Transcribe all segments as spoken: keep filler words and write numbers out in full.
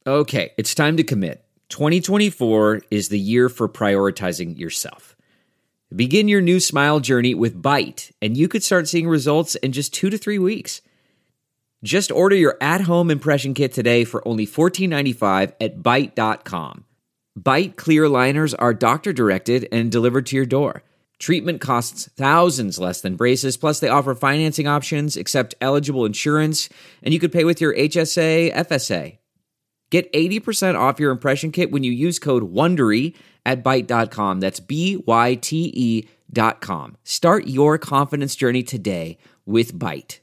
Okay, it's time to commit. twenty twenty-four is the year for prioritizing yourself. Begin your new smile journey with Byte, and you could start seeing results in just two to three weeks. Just order your at-home impression kit today for only fourteen ninety-five at byte dot com. Byte clear aligners are doctor-directed and delivered to your door. Treatment costs thousands less than braces, plus they offer financing options, accept eligible insurance, and you could pay with your H S A, F S A. Get eighty percent off your impression kit when you use code WONDERY at byte dot com. That's B Y T E dot com. Start your confidence journey today with Byte.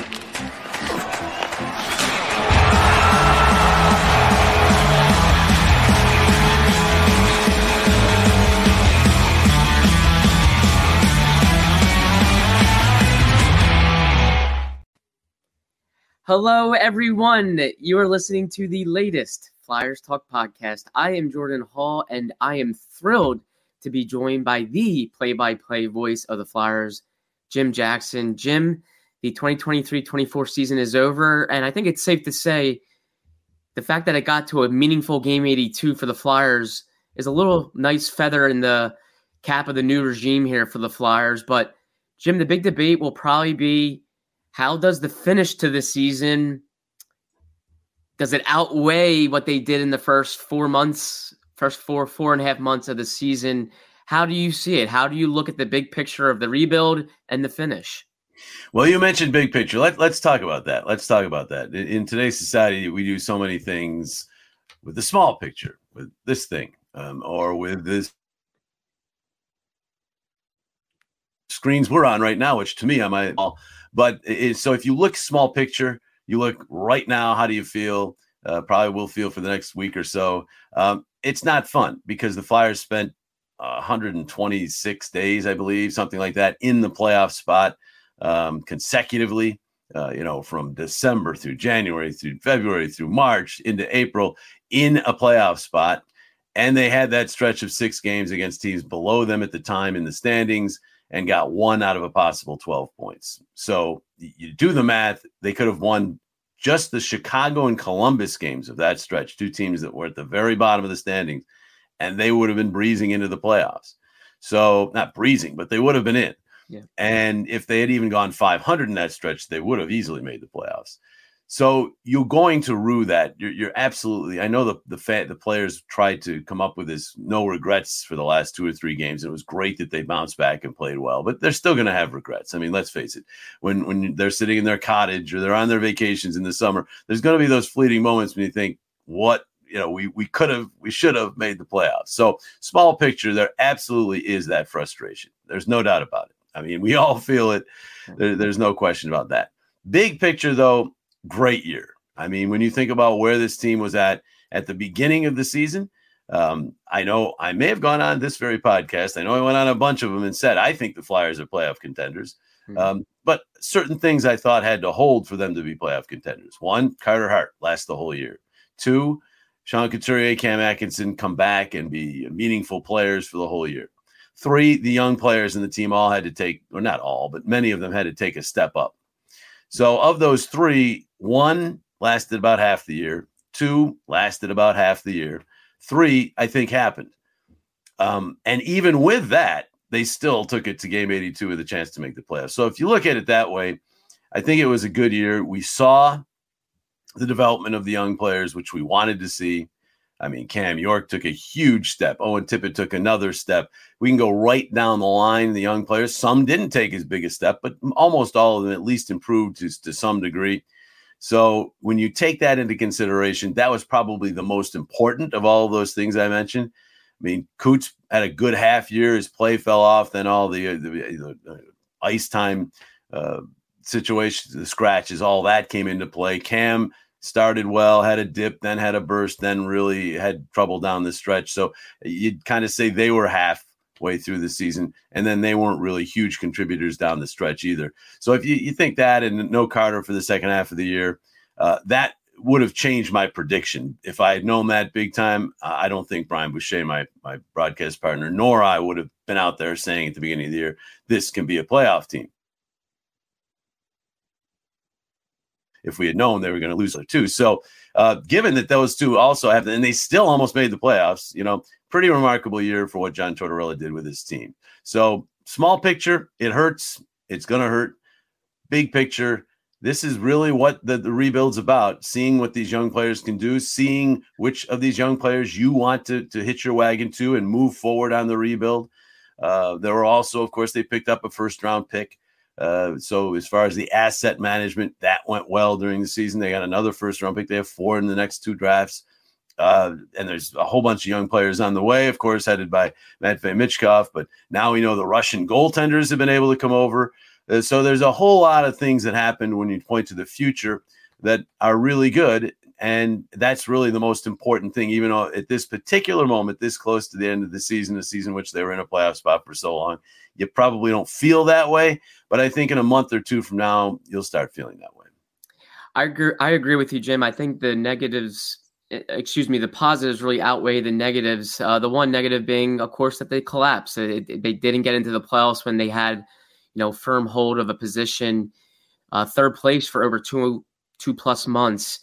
Hello, everyone. You are listening to the latest Flyers Talk podcast. I am Jordan Hall, and I am thrilled to be joined by the play-by-play voice of the Flyers, Jim Jackson. Jim, the twenty twenty-three twenty-four season is over, and I think it's safe to say the fact that it got to a meaningful Game eighty-two for the Flyers is a little nice feather in the cap of the new regime here for the Flyers. But, Jim, the big debate will probably be, how does the finish to the season, does it outweigh what they did in the first four months, first four, four and a half months of the season? How do you see it? How do you look at the big picture of the rebuild and the finish? Well, you mentioned big picture. Let, let's talk about that. Let's talk about that. In, in today's society, we do so many things with the small picture, with this thing, um, or with this screens we're on right now, which to me, I might – But it, so if you look small picture, you look right now, how do you feel? Uh, probably will feel for the next week or so. Um, it's not fun because the Flyers spent uh, one hundred twenty-six days, I believe, something like that, in the playoff spot um, consecutively, uh, you know, from December through January, through February, through March, into April, in a playoff spot. And they had that stretch of six games against teams below them at the time in the standings, and got one out of a possible twelve points. So you do the math, they could have won just the Chicago and Columbus games of that stretch, two teams that were at the very bottom of the standings, and they would have been breezing into the playoffs. So not breezing, but they would have been in. Yeah. And if they had even gone five hundred in that stretch, they would have easily made the playoffs. So you're going to rue that. You're, you're absolutely. I know the the fa- the players tried to come up with this no regrets for the last two or three games. It was great that they bounced back and played well, but they're still going to have regrets. I mean, let's face it. When when they're sitting in their cottage or they're on their vacations in the summer, there's going to be those fleeting moments when you think, "What you know, we we could have, we should have made the playoffs." So small picture, there absolutely is that frustration. There's no doubt about it. I mean, we all feel it. There, there's no question about that. Big picture, though. Great year. I mean, when you think about where this team was at at the beginning of the season, um, I know I may have gone on this very podcast. I know I went on a bunch of them and said, I think the Flyers are playoff contenders. Mm-hmm. Um, but certain things I thought had to hold for them to be playoff contenders. One, Carter Hart last the whole year. Two, Sean Couturier, Cam Atkinson come back and be meaningful players for the whole year. Three, the young players in the team all had to take, or not all, but many of them had to take a step up. So of those three, one lasted about half the year. Two lasted about half the year. Three, I think, happened. Um, and even with that, they still took it to game eighty-two with a chance to make the playoffs. So if you look at it that way, I think it was a good year. We saw the development of the young players, which we wanted to see. I mean, Cam York took a huge step. Owen Tippett took another step. We can go right down the line, the young players. Some didn't take as big a step, but almost all of them at least improved to, to some degree. So when you take that into consideration, that was probably the most important of all of those things I mentioned. I mean, Coots had a good half year. His play fell off. Then all the, the, the ice time uh, situations, the scratches, all that came into play. Cam started well, had a dip, then had a burst, then really had trouble down the stretch. So you'd kind of say they were halfway through the season, and then they weren't really huge contributors down the stretch either. So if you, you think that, and no Carter for the second half of the year, uh, that would have changed my prediction. If I had known that big time, I don't think Brian Boucher, my, my broadcast partner, nor I would have been out there saying at the beginning of the year, this can be a playoff team. If we had known they were going to lose it too. So uh, given that those two also have, and they still almost made the playoffs, you know, pretty remarkable year for what John Tortorella did with his team. So small picture, it hurts. It's going to hurt. Big picture, this is really what the, the rebuild's about, seeing what these young players can do, seeing which of these young players you want to, to hitch your wagon to and move forward on the rebuild. Uh, there were also, of course, they picked up a first-round pick. Uh, so as far as the asset management, that went well during the season. They got another first-round pick. They have four in the next two drafts. Uh, and there's a whole bunch of young players on the way, of course, headed by Matvei Michkov. But now we know the Russian goaltenders have been able to come over. Uh, so there's a whole lot of things that happened when you point to the future that are really good. And that's really the most important thing, even though at this particular moment, this close to the end of the season, a season which they were in a playoff spot for so long, you probably don't feel that way. But I think in a month or two from now, you'll start feeling that way. I agree, I agree with you, Jim. I think the negatives, excuse me, the positives really outweigh the negatives. Uh, the one negative being, of course, that they collapsed. It, it, they didn't get into the playoffs when they had, you know, firm hold of a position, uh, third place for over two two plus months.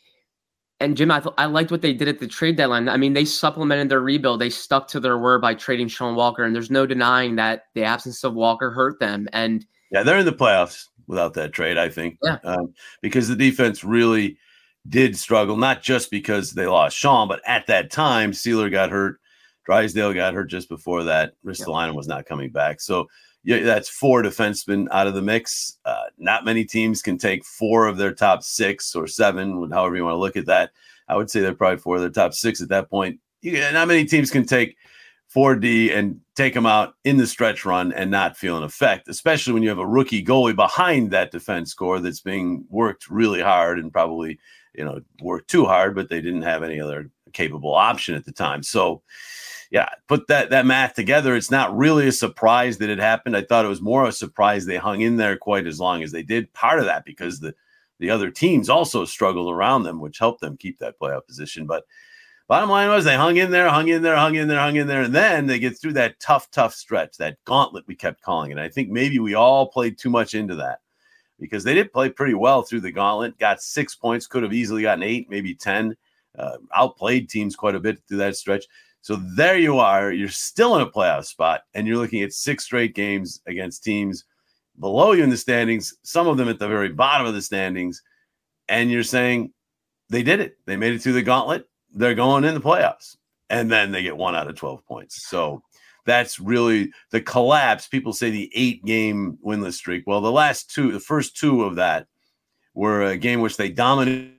And Jim, I, th- I liked what they did at the trade deadline. I mean, they supplemented their rebuild. They stuck to their word by trading Sean Walker, and there's no denying that the absence of Walker hurt them. And yeah, they're in the playoffs without that trade, I think, yeah. um, because the defense really did struggle, not just because they lost Sean, but at that time, Sealer got hurt. Drysdale got hurt just before that. Ristolainen was not coming back. So yeah, that's four defensemen out of the mix. Uh, not many teams can take four of their top six or seven, however you want to look at that. I would say they're probably four of their top six at that point. You, not many teams can take four D and take them out in the stretch run and not feel an effect, especially when you have a rookie goalie behind that defense core that's being worked really hard and probably, you know, worked too hard, but they didn't have any other capable option at the time. So, yeah, put that that math together. It's not really a surprise that it happened. I thought it was more a surprise they hung in there quite as long as they did. Part of that because the, the other teams also struggled around them, which helped them keep that playoff position. But bottom line was they hung in there, hung in there, hung in there, hung in there. And then they get through that tough, tough stretch, that gauntlet we kept calling it. And I think maybe we all played too much into that because they did play pretty well through the gauntlet, got six points, could have easily gotten eight, maybe ten, uh, outplayed teams quite a bit through that stretch. So there you are, you're still in a playoff spot, and you're looking at six straight games against teams below you in the standings, some of them at the very bottom of the standings, and you're saying they did it. They made it through the gauntlet. They're going in the playoffs, and then they get one out of twelve points. So that's really the collapse. People say the eight-game winless streak. Well, the last two, the first two of that were a game which they dominated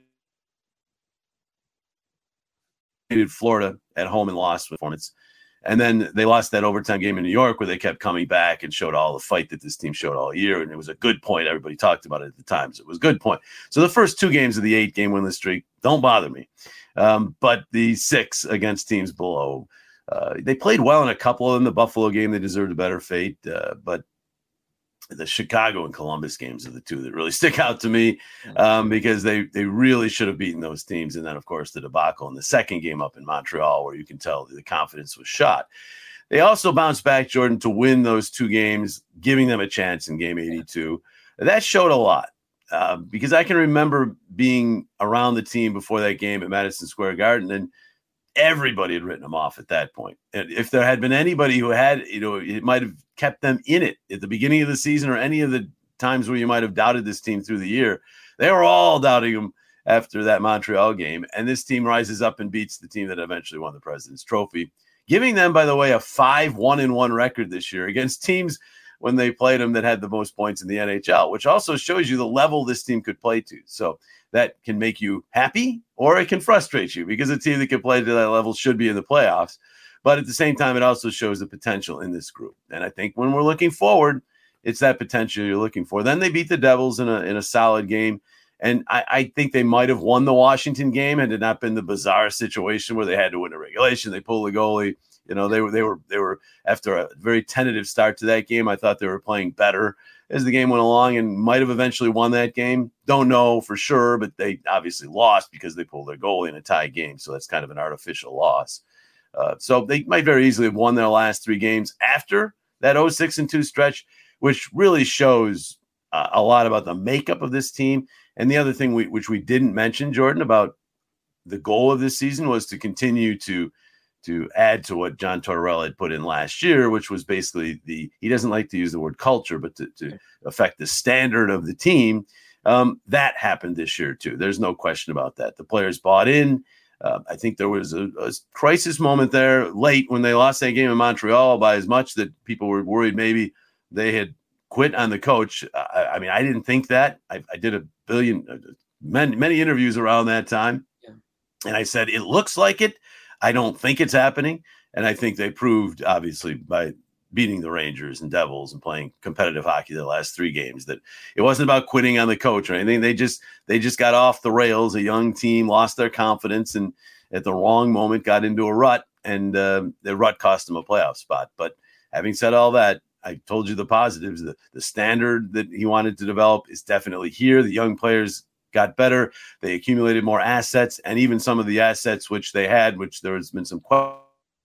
Florida at home and lost performance. And then they lost that overtime game in New York where they kept coming back and showed all the fight that this team showed all year. And it was a good point. Everybody talked about it at the time. So it was a good point. So the first two games of the eight game winless streak don't bother me. Um, but the six against teams below, uh, they played well in a couple of them. The Buffalo game, they deserved a better fate. Uh, but the Chicago and Columbus games are the two that really stick out to me um, because they they really should have beaten those teams. And then, of course, the debacle in the second game up in Montreal where you can tell the confidence was shot. They also bounced back, Jordan, to win those two games, giving them a chance in game eighty-two. That showed a lot uh, because I can remember being around the team before that game at Madison Square Garden, and everybody had written them off at that point. And if there had been anybody who had, you know, it might have kept them in it at the beginning of the season or any of the times where you might have doubted this team through the year, they were all doubting them after that Montreal game. And this team rises up and beats the team that eventually won the President's Trophy, giving them, by the way, a five one and one record this year against teams when they played them that had the most points in the N H L, which also shows you the level this team could play to. So that can make you happy or it can frustrate you because a team that can play to that level should be in the playoffs. But at the same time, it also shows the potential in this group. And I think when we're looking forward, it's that potential you're looking for. Then they beat the Devils in a in a solid game. And I, I think they might have won the Washington game had it not been the bizarre situation where they had to win a regulation. They pulled the goalie. You know, they were they were they were after a very tentative start to that game. I thought they were playing better as the game went along and might have eventually won that game. Don't know for sure, but they obviously lost because they pulled their goalie in a tie game. So that's kind of an artificial loss. Uh, so they might very easily have won their last three games after that oh six and two stretch, which really shows uh, a lot about the makeup of this team. And the other thing we, which we didn't mention, Jordan, about the goal of this season was to continue to to add to what John Tortorella had put in last year, which was basically the, he doesn't like to use the word culture, but to, to affect the standard of the team. Um, that happened this year too. There's no question about that. The players bought in. Uh, I think there was a, a crisis moment there late when they lost that game in Montreal by as much that people were worried maybe they had quit on the coach. I, I mean, I didn't think that. I, I did a billion, uh, many, many interviews around that time. Yeah. And I said, it looks like it. I don't think it's happening. And I think they proved, obviously, by beating the Rangers and Devils and playing competitive hockey the last three games, that it wasn't about quitting on the coach or anything. They just they just got off the rails. A young team lost their confidence and at the wrong moment got into a rut, and uh, the rut cost them a playoff spot. But having said all that, I told you the positives. The, the standard that he wanted to develop is definitely here. The young players got better. They accumulated more assets, and even some of the assets which they had, which there has been some question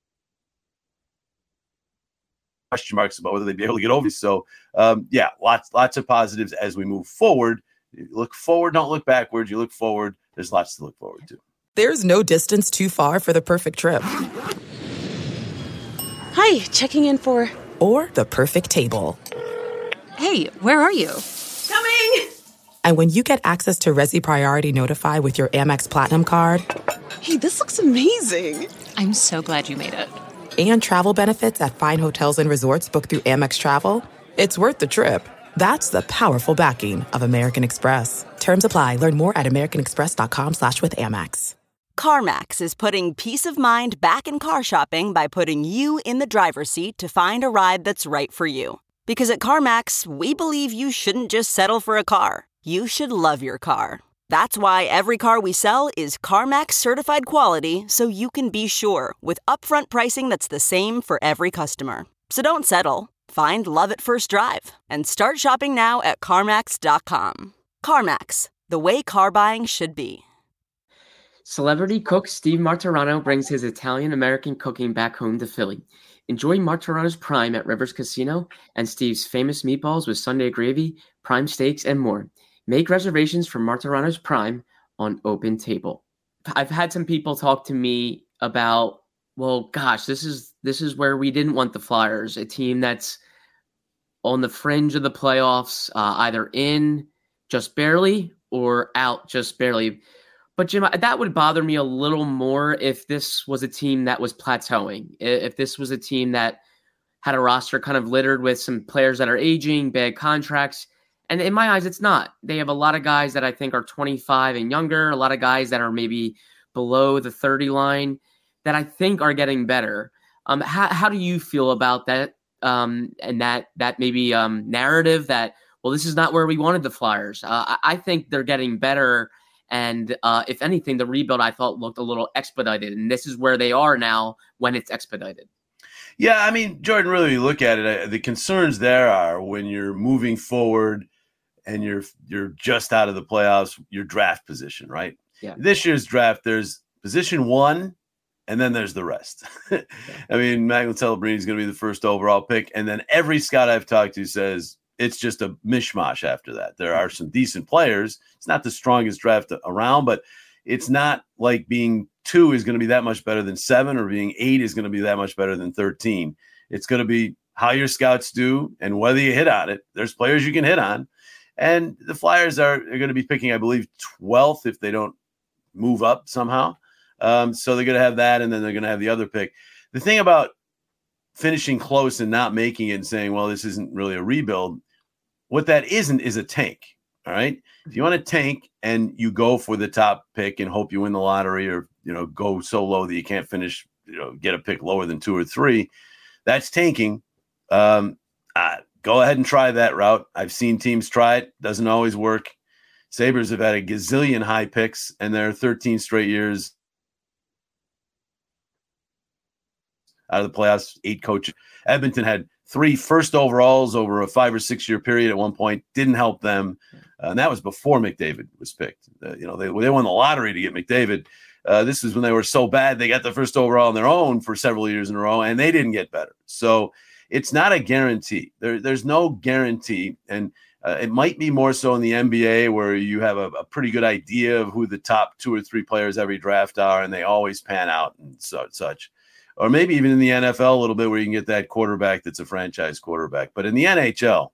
marks about whether they'd be able to get over. So, um, yeah, lots lots of positives as we move forward. You look forward, don't look backwards. You look forward. There's lots to look forward to. There's no distance too far for the perfect trip. Hi, checking in for... Or the perfect table. Hey, where are you? Coming! And when you get access to Resi Priority Notify with your Amex Platinum card... Hey, this looks amazing! I'm so glad you made it. And travel benefits at fine hotels and resorts booked through Amex Travel, it's worth the trip. That's the powerful backing of American Express. Terms apply. Learn more at americanexpress.com slash with Amex. CarMax is putting peace of mind back in car shopping by putting you in the driver's seat to find a ride that's right for you. Because at CarMax, we believe you shouldn't just settle for a car. You should love your car. That's why every car we sell is CarMax certified quality, so you can be sure with upfront pricing that's the same for every customer. So don't settle. Find love at first drive and start shopping now at CarMax dot com. CarMax, the way car buying should be. Celebrity cook Steve Martirano brings his Italian-American cooking back home to Philly. Enjoy Martirano's Prime at Rivers Casino and Steve's famous meatballs with Sunday gravy, prime steaks, and more. Make reservations for Martirano's Prime on Open Table. I've had some people talk to me about, well, gosh, this is this is where we didn't want the Flyers, a team that's on the fringe of the playoffs, uh, either in just barely or out just barely. But, Jim, that would bother me a little more if this was a team that was plateauing, if this was a team that had a roster kind of littered with some players that are aging, bad contracts. And in my eyes, it's not. They have a lot of guys that I think are twenty-five and younger, a lot of guys that are maybe below the thirty line that I think are getting better. Um, how, how do you feel about that um, and that that maybe um, narrative that, well, this is not where we wanted the Flyers? Uh, I, I think they're getting better. And uh, if anything, the rebuild I thought looked a little expedited. And this is where they are now when it's expedited. Yeah, I mean, Jordan, really, you look at it, the concerns there are when you're moving forward and you're you're just out of the playoffs, your draft position, right? Yeah. This year's draft, there's position one, and then there's the rest. I mean, Maglin Celebrini is going to be the first overall pick, and then every scout I've talked to says it's just a mishmash after that. There are some decent players. It's not the strongest draft around, but it's not like being two is going to be that much better than seven, or being eight is going to be that much better than thirteen. It's going to be how your scouts do and whether you hit on it. There's players you can hit on. And the Flyers are, are going to be picking, I believe, twelfth if they don't move up somehow. Um, so they're going to have that, and then they're going to have the other pick. The thing about finishing close and not making it and saying, well, this isn't really a rebuild, what that isn't is a tank, all right? If you want to tank and you go for the top pick and hope you win the lottery, or, you know, go so low that you can't finish, you know, get a pick lower than two or three, that's tanking. Um, uh, Go ahead and try that route. I've seen teams try it. Doesn't always work. Sabres have had a gazillion high picks, and they're thirteen straight years out of the playoffs, eight coaches. Edmonton had three first overalls over a five or six year period at one point. Didn't help them. Uh, and that was before McDavid was picked. Uh, you know, they, they won the lottery to get McDavid. Uh, this is when they were so bad. They got the first overall on their own for several years in a row, and they didn't get better. So it's not a guarantee. There, there's no guarantee. And Uh, it might be more so in the N B A where you have a, a pretty good idea of who the top two or three players every draft are, and they always pan out and so, such. Or maybe even in the N F L a little bit where you can get that quarterback that's a franchise quarterback. But in the N H L,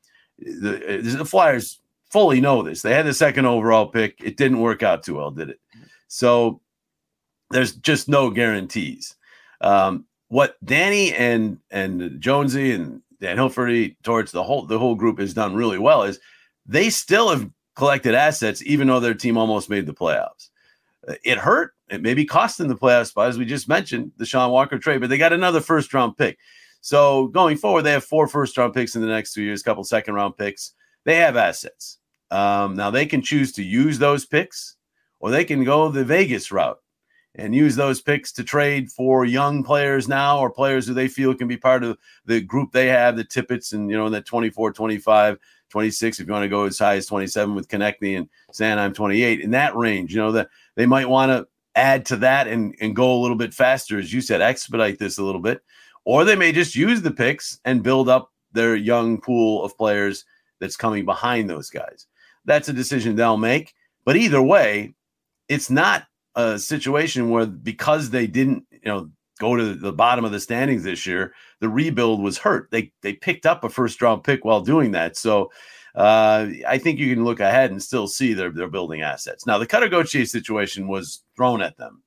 the, the Flyers fully know this. They had the second overall pick. It didn't work out too well, did it? So there's just no guarantees. Um, what Danny and and Jonesy and Dan Hilferty towards the whole the whole group has done really well is they still have collected assets, even though their team almost made the playoffs. It hurt. It maybe cost them the playoff spot, as we just mentioned, the Sean Walker trade, but they got another first round pick. So going forward, they have four first round picks in the next two years, a couple second round picks. They have assets. Um, now they can choose to use those picks, or they can go the Vegas route and use those picks to trade for young players now, or players who they feel can be part of the group they have, the Tippett's and, you know, that twenty-four, twenty-five, twenty-six, if you want to go as high as twenty-seven with Konechny and Sanheim twenty-eight, in that range, you know, that they might want to add to that and, and go a little bit faster, as you said, expedite this a little bit, or they may just use the picks and build up their young pool of players that's coming behind those guys. That's a decision they'll make. But either way, it's not a situation where because they didn't, you know, go to the bottom of the standings this year, the rebuild was hurt. They they picked up a first round pick while doing that. So uh, I think you can look ahead and still see they're, they're building assets. Now, the Cutter Gauthier situation was thrown at them.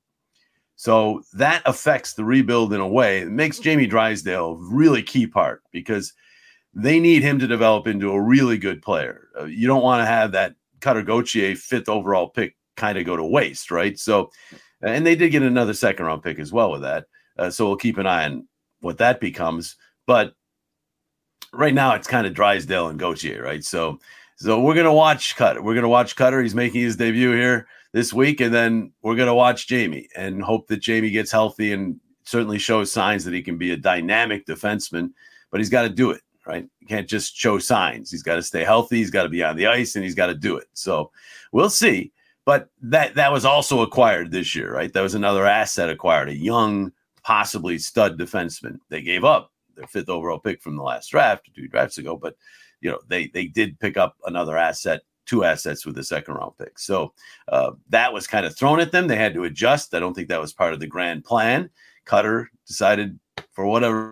So that affects the rebuild in a way. It makes Jamie Drysdale a really key part because they need him to develop into a really good player. Uh, you don't want to have that Cutter Gauthier fifth overall pick kind of go to waste, right? So, and they did get another second round pick as well with that. Uh, so we'll keep an eye on what that becomes. But right now it's kind of Drysdale and Gauthier, right? So, so we're going to watch Cutter. We're going to watch Cutter. He's making his debut here this week. And then we're going to watch Jamie and hope that Jamie gets healthy and certainly shows signs that he can be a dynamic defenseman, but he's got to do it, right? You can't just show signs. He's got to stay healthy. He's got to be on the ice and he's got to do it. So we'll see. But that that was also acquired this year, right? That was another asset acquired, a young, possibly stud defenseman. They gave up their fifth overall pick from the last draft, two drafts ago, but you know they they did pick up another asset, two assets with the second round pick. So uh, that was kind of thrown at them. They had to adjust. I don't think that was part of the grand plan. Cutter decided for whatever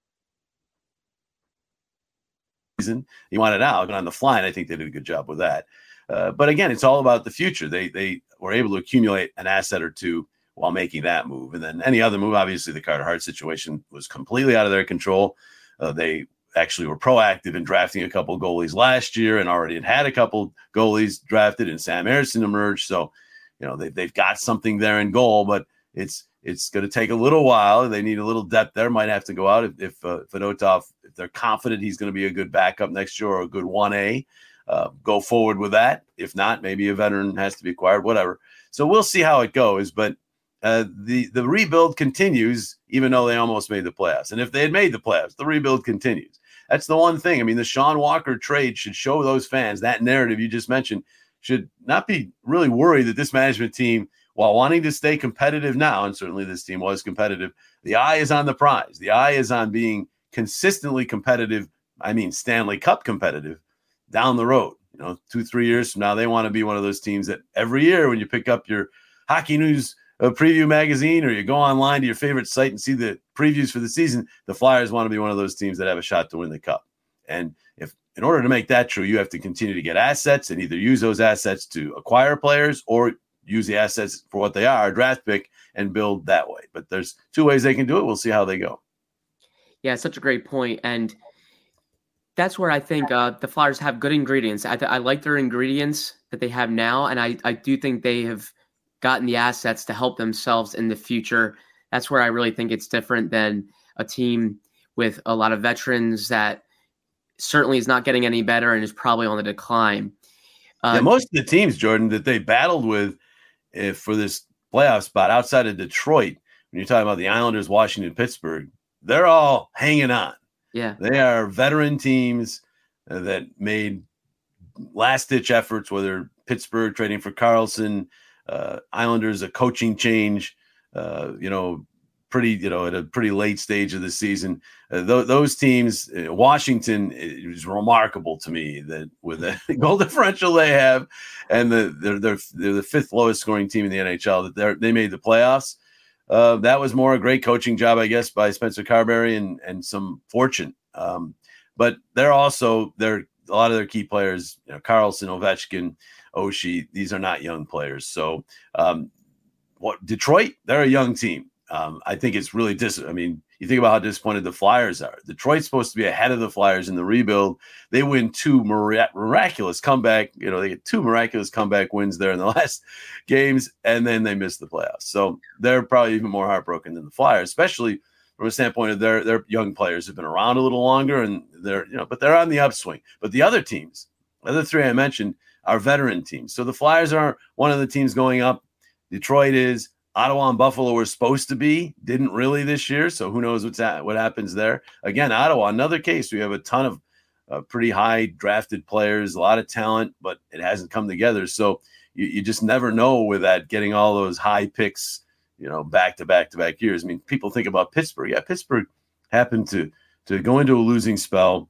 reason he wanted out, but on the fly, and I think they did a good job with that. Uh, but again, it's all about the future. They they were able to accumulate an asset or two while making that move. And then any other move, obviously the Carter Hart situation was completely out of their control. Uh, they actually were proactive in drafting a couple goalies last year and already had had a couple goalies drafted, and Sam Ersson emerged. So, you know, they, they've got something there in goal, but it's it's going to take a little while. They need a little depth there. Might have to go out if, if uh, Fedotov, if they're confident he's going to be a good backup next year or a good one A. Uh, go forward with that. If not, maybe a veteran has to be acquired, whatever. So we'll see how it goes. But uh, the, the rebuild continues, even though they almost made the playoffs. And if they had made the playoffs, the rebuild continues. That's the one thing. I mean, the Sean Walker trade should show those fans, that narrative you just mentioned, should not be really worried that this management team, while wanting to stay competitive now, and certainly this team was competitive, the eye is on the prize. The eye is on being consistently competitive. I mean, Stanley Cup competitive down the road. You know, two, three years from now, they want to be one of those teams that every year when you pick up your Hockey News uh, preview magazine or you go online to your favorite site and see the previews for the season, the Flyers want to be one of those teams that have a shot to win the Cup. And if in order to make that true, you have to continue to get assets and either use those assets to acquire players or use the assets for what they are, a draft pick, and build that way. But there's two ways they can do it. We'll see how they go. Yeah, such a great point. And that's where I think uh, the Flyers have good ingredients. I, th- I like their ingredients that they have now, and I, I do think they have gotten the assets to help themselves in the future. That's where I really think it's different than a team with a lot of veterans that certainly is not getting any better and is probably on the decline. Uh, yeah, most of the teams, Jordan, that they battled with uh, for this playoff spot outside of Detroit, when you're talking about the Islanders, Washington, Pittsburgh, they're all hanging on. Yeah, they are veteran teams uh, that made last-ditch efforts, whether Pittsburgh trading for Carlson, uh, Islanders a coaching change, uh, you know, pretty, you know, at a pretty late stage of the season. Uh, th- those teams, uh, Washington is remarkable to me that with the goal differential they have, and the they're, they're they're the fifth lowest scoring team in the N H L. That they they made the playoffs. Uh, that was more a great coaching job, I guess, by Spencer Carberry and and some fortune. Um, but they're also they're a lot of their key players, you know, Carlson, Ovechkin, Oshie. These are not young players. So um, what Detroit? They're a young team. Um, I think it's really dis. I mean, you think about how disappointed the Flyers are. Detroit's supposed to be ahead of the Flyers in the rebuild. They win two mira- miraculous comeback. You know, they get two miraculous comeback wins there in the last games, and then they miss the playoffs. So they're probably even more heartbroken than the Flyers, especially from a standpoint of their their young players have been around a little longer, and they're you know, but they're on the upswing. But the other teams, the other three I mentioned, are veteran teams. So the Flyers are one of the teams going up. Detroit is. Ottawa and Buffalo were supposed to be, didn't really this year. So who knows what's at, what happens there. Again, Ottawa, another case. We have a ton of uh, pretty high drafted players, a lot of talent, but it hasn't come together. So you, you just never know with that, getting all those high picks, you know, back to back to back years. I mean, people think about Pittsburgh. Yeah, Pittsburgh happened to to go into a losing spell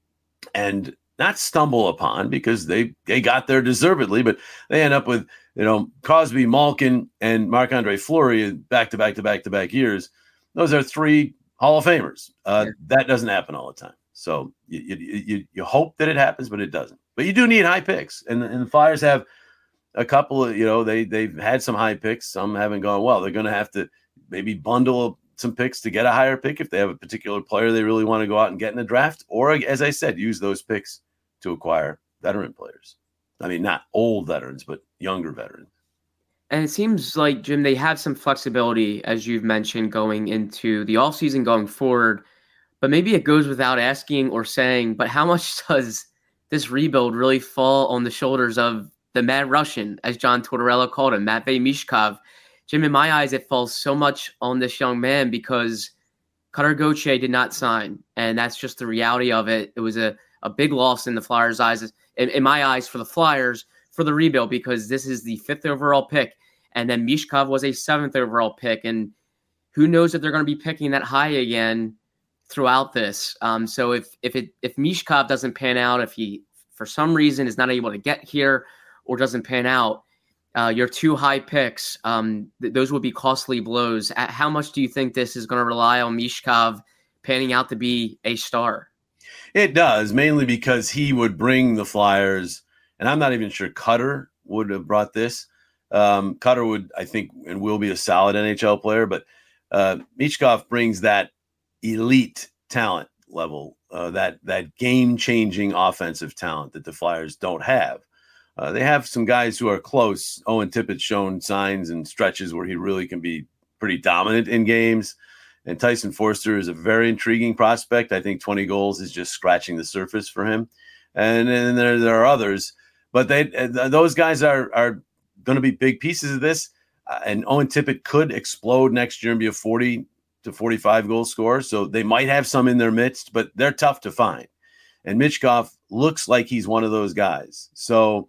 and not stumble upon, because they they got there deservedly, but they end up with, you know, Crosby, Malkin, and Marc-Andre Fleury back to back to back to back years. Those are three Hall of Famers. Uh, yeah. That doesn't happen all the time. So you, you you you hope that it happens, but it doesn't. But you do need high picks, and, and the Flyers have a couple of, you know, they they've had some high picks. Some haven't gone well. They're going to have to maybe bundle some picks to get a higher pick if they have a particular player they really want to go out and get in the draft, or, as I said, use those picks to acquire veteran players. I mean, not old veterans, but younger veterans. And it seems like, Jim, they have some flexibility, as you've mentioned, going into the offseason going forward. But maybe it goes without asking or saying, but how much does this rebuild really fall on the shoulders of the Mad Russian, as John Tortorella called him, Matvei Michkov? Jim, in my eyes, it falls so much on this young man because Cutter Gauthier did not sign. And that's just the reality of it. It was a a big loss in the Flyers' eyes, in, in my eyes, for the Flyers, for the rebuild, because this is the fifth overall pick. And then Michkov was a seventh overall pick. And who knows if they're going to be picking that high again throughout this. Um, so if if it if Michkov doesn't pan out, if he, for some reason, is not able to get here or doesn't pan out, uh, your two high picks, um, th- those would be costly blows. At how much do you think this is going to rely on Michkov panning out to be a star? It does, mainly because he would bring the Flyers, and I'm not even sure Cutter would have brought this. Um, Cutter would, I think, and will be a solid N H L player, but uh, Michkov brings that elite talent level, uh, that that game-changing offensive talent that the Flyers don't have. Uh, they have some guys who are close. Owen Tippett's shown signs and stretches where he really can be pretty dominant in games. And Tyson Forster is a very intriguing prospect. I think twenty goals is just scratching the surface for him. And then there, there are others. But they those guys are, are going to be big pieces of this. Uh, and Owen Tippett could explode next year and be a forty to forty-five goal scorer. So they might have some in their midst, but they're tough to find. And Michkov looks like he's one of those guys. So,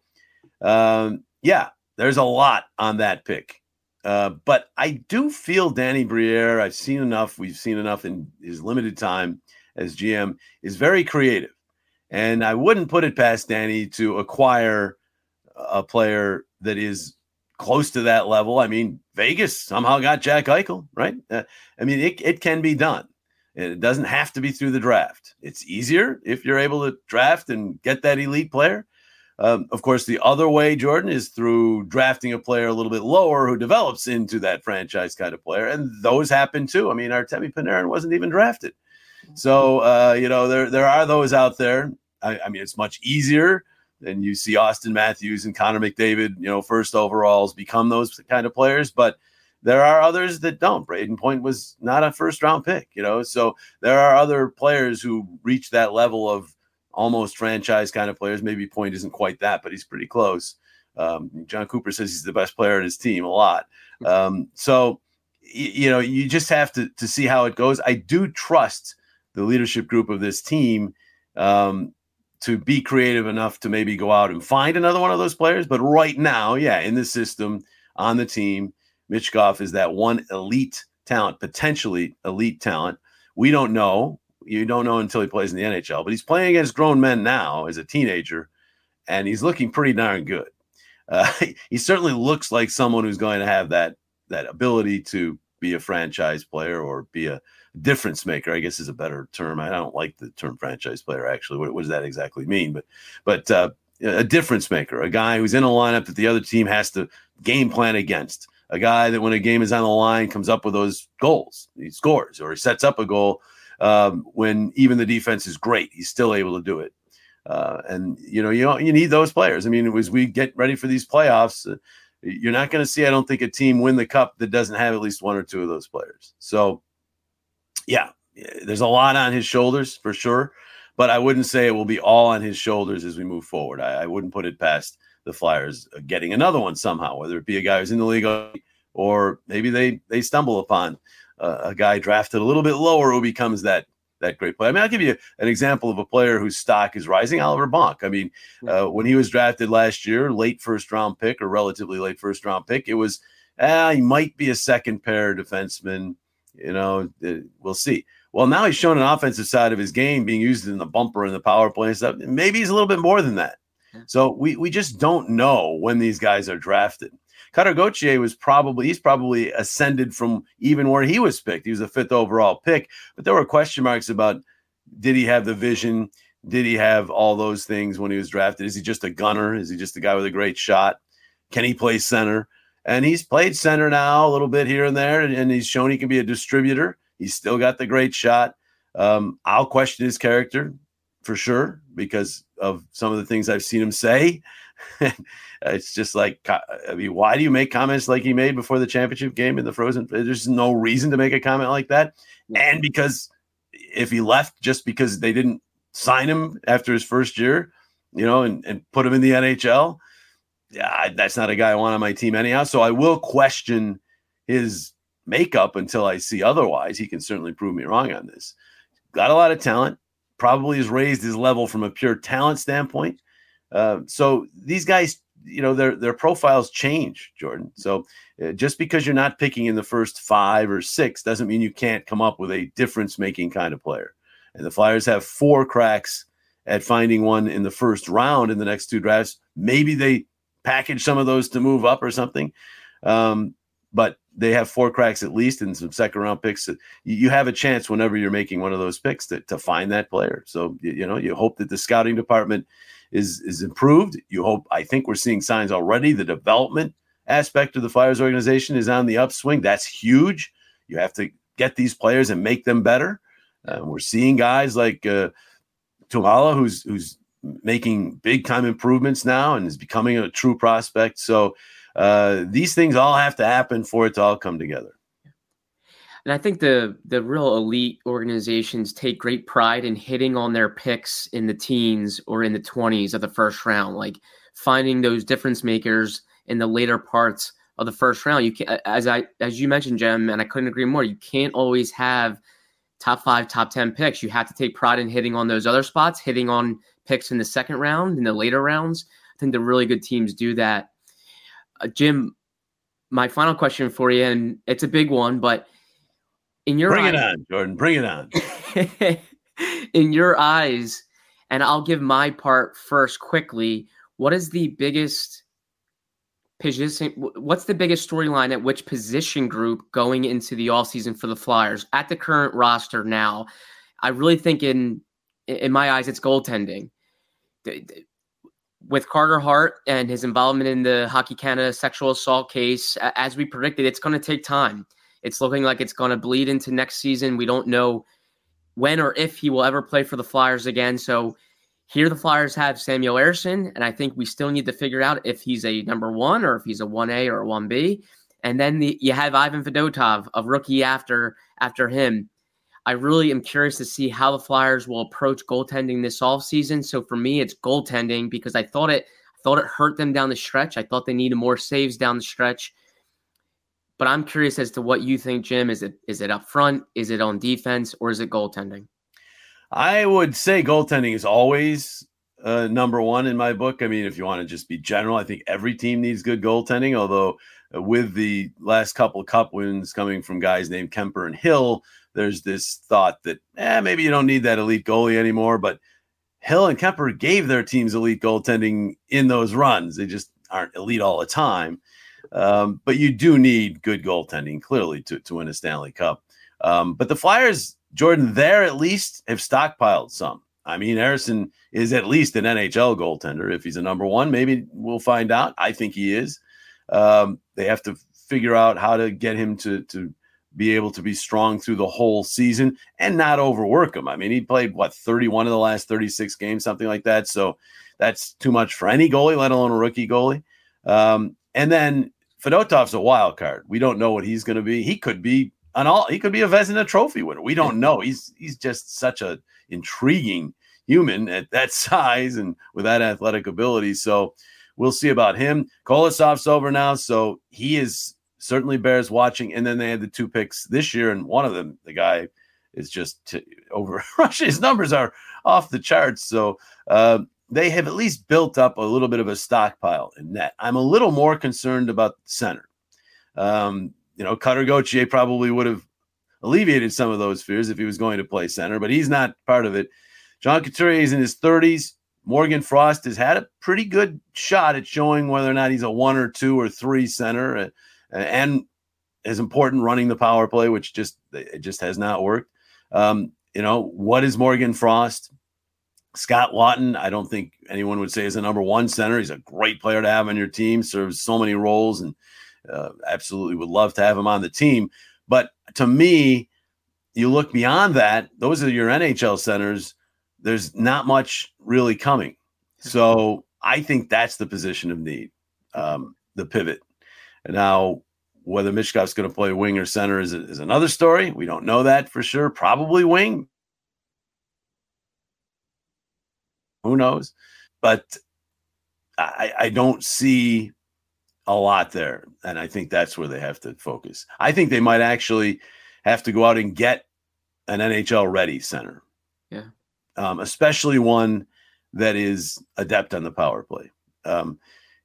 um, yeah, there's a lot on that pick. Uh, but I do feel Danny Briere, I've seen enough, we've seen enough in his limited time as G M, is very creative. And I wouldn't put it past Danny to acquire a player that is close to that level. I mean, Vegas somehow got Jack Eichel, right? Uh, I mean, it, it can be done. It doesn't have to be through the draft. It's easier if you're able to draft and get that elite player. Um, of course, the other way, Jordan, is through drafting a player a little bit lower who develops into that franchise kind of player. And those happen too. I mean, Artemi Panarin wasn't even drafted. So, uh, you know, there there are those out there. I, I mean, it's much easier than you see Austin Matthews and Connor McDavid, you know, first overalls become those kind of players. But there are others that don't. Braden Point was not a first round pick, you know, so there are other players who reach that level of almost franchise kind of players. Maybe Point isn't quite that, but he's pretty close. Um, John Cooper says he's the best player on his team a lot. Um, so, y- you know, you just have to, to see how it goes. I do trust the leadership group of this team um, to be creative enough to maybe go out and find another one of those players. But right now, yeah, in the system, on the team, Michkov is that one elite talent, potentially elite talent. We don't know. You don't know until he plays in the N H L, but he's playing against grown men now as a teenager, and he's looking pretty darn good. Uh, he certainly looks like someone who's going to have that that ability to be a franchise player or be a difference maker, I guess is a better term. I don't like the term franchise player, actually. What, what does that exactly mean? But but uh, a difference maker, a guy who's in a lineup that the other team has to game plan against, a guy that when a game is on the line comes up with those goals. He scores or he sets up a goal um, when even the defense is great. He's still able to do it. Uh, and, you know, you, you need those players. I mean, as we get ready for these playoffs, uh, you're not going to see, I don't think, a team win the cup that doesn't have at least one or two of those players. So, yeah, there's a lot on his shoulders for sure, but I wouldn't say it will be all on his shoulders as we move forward. I, I wouldn't put it past the Flyers getting another one somehow, whether it be a guy who's in the league or maybe they they stumble upon uh, a guy drafted a little bit lower who becomes that that great player. I mean, I'll give you an example of a player whose stock is rising, Oliver Bonk. I mean, uh, when he was drafted last year, late first round pick or relatively late first round pick, it was, ah, he might be a second pair defenseman. You know, we'll see. Well, now he's shown an offensive side of his game being used in the bumper and the power play and stuff. Maybe he's a little bit more than that. So we, we just don't know when these guys are drafted. Cutter Gauthier was probably, he's probably ascended from even where he was picked. He was a fifth overall pick, but there were question marks about, did he have the vision? Did he have all those things when he was drafted? Is he just a gunner? Is he just a guy with a great shot? Can he play center? And he's played center now a little bit here and there, and he's shown he can be a distributor. He's still got the great shot. Um, I'll question his character for sure because of some of the things I've seen him say. It's just like, I mean, why do you make comments like he made before the championship game in the Frozen? There's no reason to make a comment like that. And because if he left just because they didn't sign him after his first year, you know, and, and put him in the N H L, yeah, that's not a guy I want on my team anyhow. So I will question his makeup until I see otherwise. He can certainly prove me wrong on this. Got a lot of talent, probably has raised his level from a pure talent standpoint. Uh, so these guys, you know, their their profiles change, Jordan. So uh, just because you're not picking in the first five or six doesn't mean you can't come up with a difference-making kind of player. And the Flyers have four cracks at finding one in the first round in the next two drafts. Maybe they package some of those to move up or something. Um, but they have four cracks at least in some second round picks. You have a chance whenever you're making one of those picks to, to find that player. So, you know, you hope that the scouting department is, is improved. You hope, I think we're seeing signs already. The development aspect of the Flyers organization is on the upswing. That's huge. You have to get these players and make them better. Uh, we're seeing guys like uh, Tuomaala, who's, who's making big time improvements now and is becoming a true prospect. So, Uh, these things all have to happen for it to all come together. And I think the the real elite organizations take great pride in hitting on their picks in the teens or in the twenties of the first round, like finding those difference makers in the later parts of the first round. You can, as I as you mentioned, Jem, and I couldn't agree more. You can't always have top five, top ten picks. You have to take pride in hitting on those other spots, hitting on picks in the second round, in the later rounds. I think the really good teams do that. Uh, Jim, my final question for you, and it's a big one, but in your bring eyes, it on, Jordan, bring it on. In your eyes, and I'll give my part first quickly. What is the biggest position? What's the biggest storyline at which position group going into the offseason for the Flyers at the current roster now? I really think in in my eyes, it's goaltending. The, the, With Carter Hart and his involvement in the Hockey Canada sexual assault case, as we predicted, it's going to take time. It's looking like it's going to bleed into next season. We don't know when or if he will ever play for the Flyers again. So here the Flyers have Samuel Ersson, and I think we still need to figure out if he's a number one or if he's a one A or a one B. And then the, you have Ivan Fedotov, a rookie after after him. I really am curious to see how the Flyers will approach goaltending this offseason. So for me, it's goaltending because I thought it I thought it hurt them down the stretch. I thought they needed more saves down the stretch. But I'm curious as to what you think, Jim. Is it is it up front? Is it on defense? Or is it goaltending? I would say goaltending is always uh, number one in my book. I mean, if you want to just be general, I think every team needs good goaltending, although uh, with the last couple of cup wins coming from guys named Kemper and Hill, there's this thought that eh, maybe you don't need that elite goalie anymore. But Hill and Kemper gave their teams elite goaltending in those runs. They just aren't elite all the time. Um, but you do need good goaltending, clearly, to, to win a Stanley Cup. Um, but the Flyers, Jordan, there at least have stockpiled some. I mean, Harrison is at least an N H L goaltender. If he's a number one, maybe we'll find out. I think he is. Um, they have to figure out how to get him to, to be able to be strong through the whole season and not overwork him. I mean, he played, what, thirty-one of the last thirty-six games, something like that. So that's too much for any goalie, let alone a rookie goalie. Um, and then Fedotov's a wild card. We don't know what he's going to be. He could be an all. He could be a Vezina Trophy winner. We don't know. He's he's just such a intriguing human at that size and with that athletic ability. So we'll see about him. Kolosov's over now, so he is certainly bears watching. And then they had the two picks this year, and one of them, the guy is just t- over. His numbers are off the charts. So uh, they have at least built up a little bit of a stockpile in net. I'm a little more concerned about center. Um, you know, Cutter Gauthier probably would have alleviated some of those fears if he was going to play center, but he's not part of it. John Couturier is in his thirties. Morgan Frost has had a pretty good shot at showing whether or not he's a one or two or three center, uh, and is important running the power play, which just it just has not worked. Um, you know, what is Morgan Frost? Scott Laughton, I don't think anyone would say is a number one center. He's a great player to have on your team, serves so many roles, and uh, absolutely would love to have him on the team. But to me, you look beyond that, those are your N H L centers. There's not much really coming. So I think that's the position of need, um, the pivot. And now, whether Mishkov's going to play wing or center is, is another story. We don't know that for sure. Probably wing. Who knows? But I, I don't see a lot there. And I think that's where they have to focus. I think they might actually have to go out and get an N H L-ready center. Yeah. Um, especially one that is adept on the power play. Um,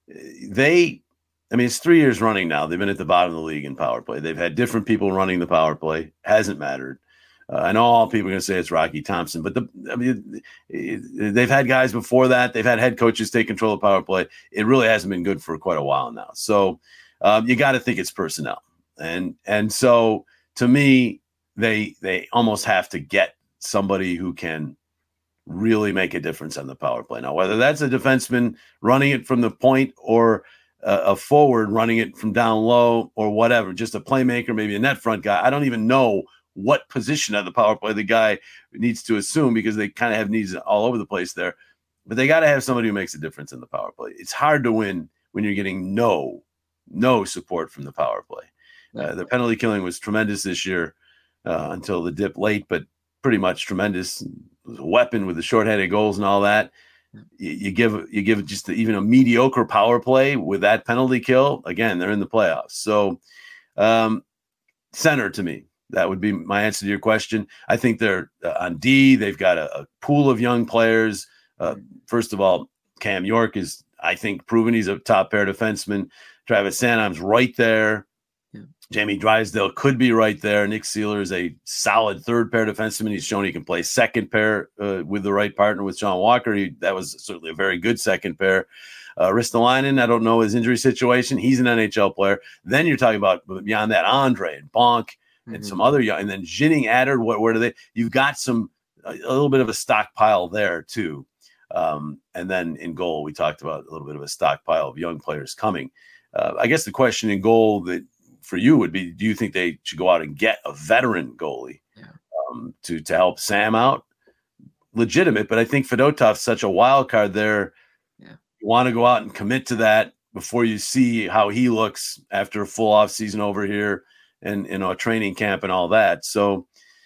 they, I mean, it's three years running now. They've been at the bottom of the league in power play. They've had different people running the power play. Hasn't mattered. Uh, I know all people are going to say it's Rocky Thompson, but the, I mean, it, they've had guys before that. They've had head coaches take control of power play. It really hasn't been good for quite a while now. So um, you got to think it's personnel. And, and so to me, they, they almost have to get somebody who can really make a difference on the power play. Now, whether that's a defenseman running it from the point or a, a forward running it from down low or whatever, just a playmaker, maybe a net front guy. I don't even know what position of the power play the guy needs to assume because they kind of have needs all over the place there. But they got to have somebody who makes a difference in the power play. It's hard to win when you're getting no, no support from the power play. Uh, the penalty killing was tremendous this year uh, until the dip late, but pretty much tremendous. It was a weapon with the shorthanded goals and all that. You, you give you give just the, even a mediocre power play with that penalty kill. Again, they're in the playoffs. So um, center to me, that would be my answer to your question. I think they're uh, on D. They've got a, a pool of young players. Uh, first of all, Cam York is, I think, proven he's a top pair defenseman. Travis Sanheim's right there. Jamie Drysdale could be right there. Nick Seeler is a solid third pair defenseman. He's shown he can play second pair uh, with the right partner with Sean Walker. He, that was certainly a very good second pair. Uh, Ristolainen, I don't know his injury situation. He's an N H L player. Then you're talking about beyond that, Andre and Bonk mm-hmm. and some other young, and then Ginning Adder. What, where do they? You've got some a, a little bit of a stockpile there too. Um, and then in goal, we talked about a little bit of a stockpile of young players coming. Uh, I guess the question in goal that for you would be, do you think they should go out and get a veteran goalie yeah. um, to, to help Sam out? Legitimate, but I think Fedotov's such a wild card there. Yeah. You want to go out and commit to that before you see how he looks after a full off season over here and, you know, a training camp and all that. So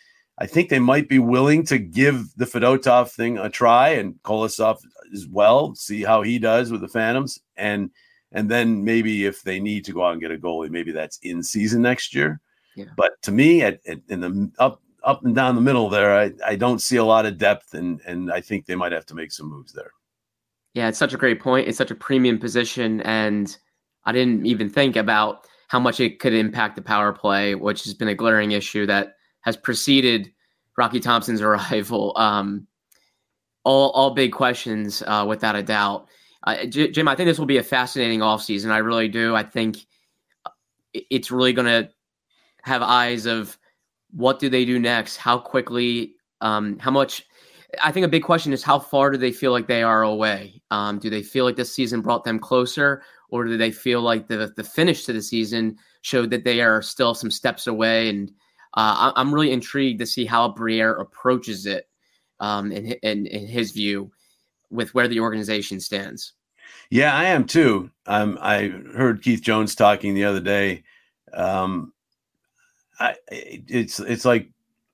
I think they might be willing to give the Fedotov thing a try and Kolosov as well, see how he does with the Phantoms. And, And then maybe if they need to go out and get a goalie, maybe that's in season next year. Yeah. But to me, at, at, in the up up and down the middle there, I, I don't see a lot of depth, and and I think they might have to make some moves there. Yeah, it's such a great point. It's such a premium position, and I didn't even think about how much it could impact the power play, which has been a glaring issue that has preceded Rocky Thompson's arrival. Um, all, all big questions, uh, without a doubt. Uh, J- Jim, I think this will be a fascinating offseason. I really do. I think it's really going to have eyes of what do they do next? How quickly, um, how much? I think a big question is how far do they feel like they are away? Um, do they feel like this season brought them closer, or do they feel like the the finish to the season showed that they are still some steps away? And uh, I'm really intrigued to see how Briere approaches it, um, in, in, in his view, with where the organization stands. Yeah, I am too. Um, I heard Keith Jones talking the other day. Um, I, it's it's like,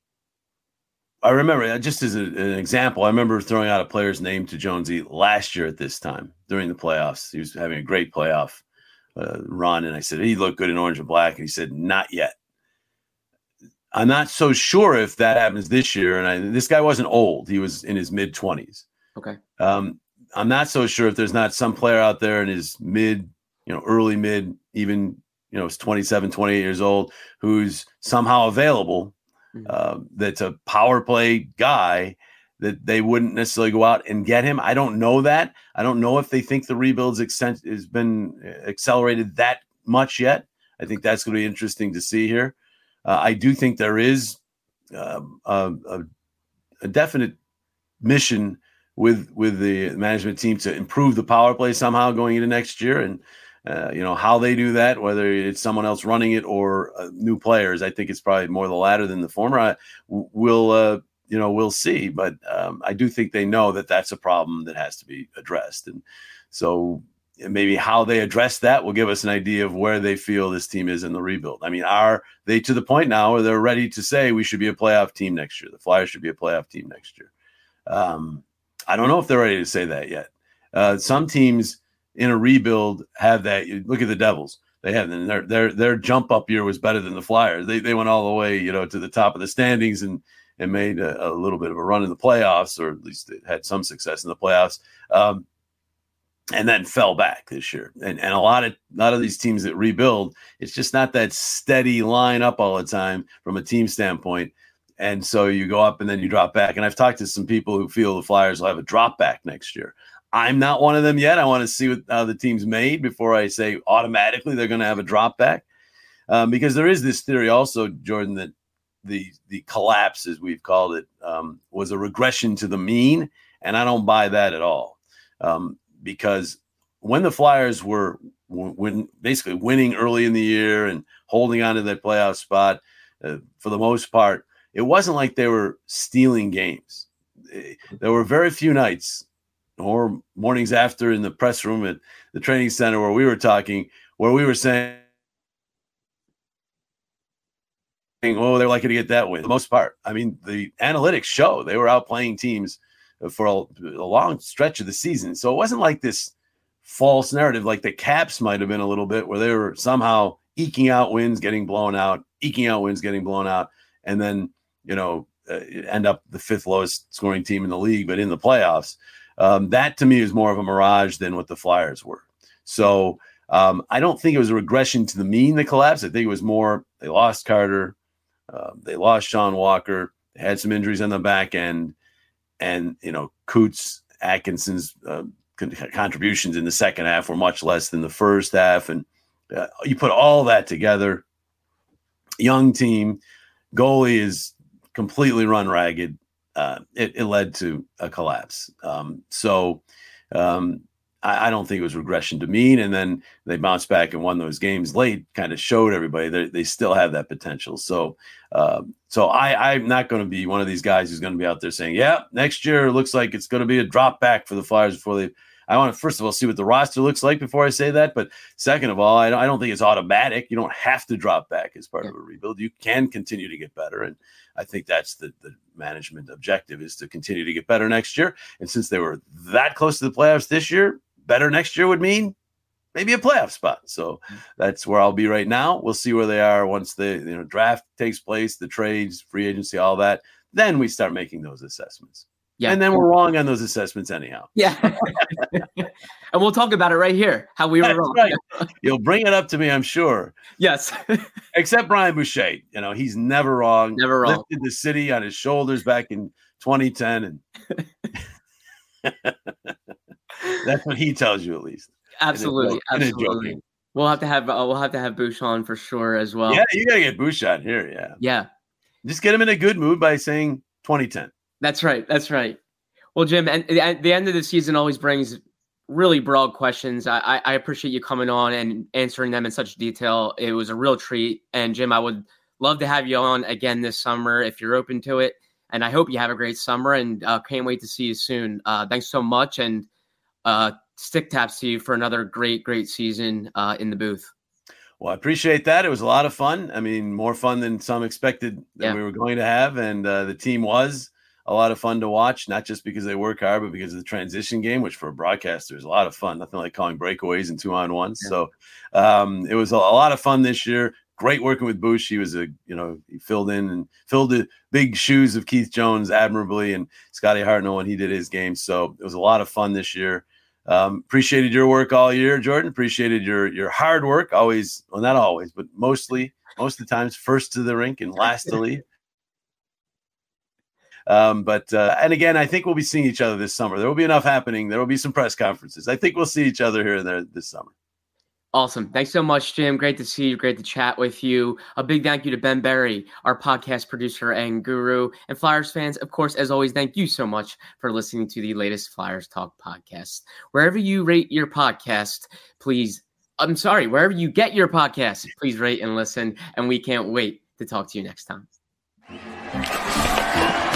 I remember, just as a, an example, I remember throwing out a player's name to Jonesy last year at this time during the playoffs. He was having a great playoff uh, run, and I said, he looked good in orange and black, and he said, not yet. I'm not so sure if that happens this year, and I, this guy wasn't old. He was in his mid-twenties. Okay. Um, I'm not so sure if there's not some player out there in his mid, you know, early mid, even, you know, is twenty-seven, twenty-eight years old, who's somehow available. Uh, that's a power play guy that they wouldn't necessarily go out and get him. I don't know that. I don't know if they think the rebuild's extent has been accelerated that much yet. I think that's going to be interesting to see here. Uh, I do think there is uh, a, a, a definite mission with with the management team to improve the power play somehow going into next year. And Uh, you know, how they do that, whether it's someone else running it or uh, new players, I think it's probably more the latter than the former. I, we'll, uh, you know, we'll see. But um, I do think they know that that's a problem that has to be addressed. And so maybe how they address that will give us an idea of where they feel this team is in the rebuild. I mean, are they to the point now where they're ready to say we should be a playoff team next year? The Flyers should be a playoff team next year. Um, I don't know if they're ready to say that yet. Uh, some teams in a rebuild have that. You look at the Devils. They have their their their jump up year was better than the Flyers. They they went all the way, you know, to the top of the standings and and made a, a little bit of a run in the playoffs, or at least it had some success in the playoffs. Um, and then fell back this year. And and a lot of a lot of these teams that rebuild, it's just not that steady line up all the time from a team standpoint. And so you go up and then you drop back. And I've talked to some people who feel the Flyers will have a drop back next year. I'm not one of them yet. I want to see what how the team's made before I say automatically they're going to have a drop back. Um, because there is this theory also, Jordan, that the the collapse, as we've called it, um, was a regression to the mean. And I don't buy that at all. Um, because when the Flyers were when basically winning early in the year and holding on to that playoff spot, uh, for the most part, it wasn't like they were stealing games. There were very few nights or mornings after in the press room at the training center where we were talking, where we were saying, oh, they're likely to get that win. For the most part, I mean, the analytics show they were outplaying teams for a, a long stretch of the season. So it wasn't like this false narrative like the Caps might have been a little bit, where they were somehow eking out wins, getting blown out, eking out wins, getting blown out, and then, you know, uh, end up the fifth lowest scoring team in the league, but in the playoffs. Um, that to me is more of a mirage than what the Flyers were. So um, I don't think it was a regression to the mean, the collapse. I think it was more they lost Carter, uh, they lost Sean Walker, they had some injuries on the back end, and you know Coots, Atkinson's uh, con- contributions in the second half were much less than the first half, and uh, you put all that together, young team, goalie is completely run ragged. Uh, it, it led to a collapse. Um, so um, I, I don't think it was regression to mean. And then they bounced back and won those games late, kind of showed everybody that they still have that potential. So um, so I, I'm not going to be one of these guys who's going to be out there saying, yeah, next year it looks like it's going to be a drop back for the Flyers before they – I want to, first of all, see what the roster looks like before I say that. But second of all, I don't, I don't think it's automatic. You don't have to drop back as part yeah. of a rebuild. You can continue to get better. And I think that's the, the management objective, is to continue to get better next year. And since they were that close to the playoffs this year, better next year would mean maybe a playoff spot. So that's where I'll be right now. We'll see where they are once the you know draft takes place, the trades, free agency, all that. Then we start making those assessments. Yeah. And then we're wrong on those assessments anyhow. Yeah. And we'll talk about it right here, how we were That's wrong. right. You'll bring it up to me, I'm sure. Yes. Except Brian Boucher. You know, he's never wrong. Never wrong. Lifted the city on his shoulders back in twenty ten. And that's what he tells you, at least. Absolutely. In a, in a Absolutely. joking. We'll have to have uh, we'll have to have Bush on for sure as well. Yeah, you gotta get Bush on here. Yeah. Yeah. Just get him in a good mood by saying twenty ten. That's right. That's right. Well, Jim, and at the end of the season always brings really broad questions. I, I, I appreciate you coming on and answering them in such detail. It was a real treat. And Jim, I would love to have you on again this summer if you're open to it. And I hope you have a great summer and uh, can't wait to see you soon. Uh, thanks so much. And uh, stick taps to you for another great, great season uh, in the booth. Well, I appreciate that. It was a lot of fun. I mean, more fun than some expected that Yeah. we were going to have. And uh, the team was a lot of fun to watch, not just because they work hard, but because of the transition game, which for a broadcaster is a lot of fun. Nothing like calling breakaways and two on ones. Yeah. So um, it was a, a lot of fun this year. Great working with Bush. He was a, you know, he filled in and filled the big shoes of Keith Jones admirably, and Scotty Hartnell when he did his game. So it was a lot of fun this year. Um, appreciated your work all year, Jordan. Appreciated your your hard work. Always, well, not always, but mostly, most of the times, first to the rink and last to leave. Um, but uh, and again, I think we'll be seeing each other this summer. There will be enough happening. There will be some press conferences. I think we'll see each other here and there this summer. Awesome. Thanks so much, Jim. Great to see you. Great to chat with you. A big thank you to Ben Berry, our podcast producer and guru. And Flyers fans, of course, as always, thank you so much for listening to the latest Flyers Talk podcast. Wherever you rate your podcast, please, I'm sorry, wherever you get your podcast, please rate and listen. And we can't wait to talk to you next time.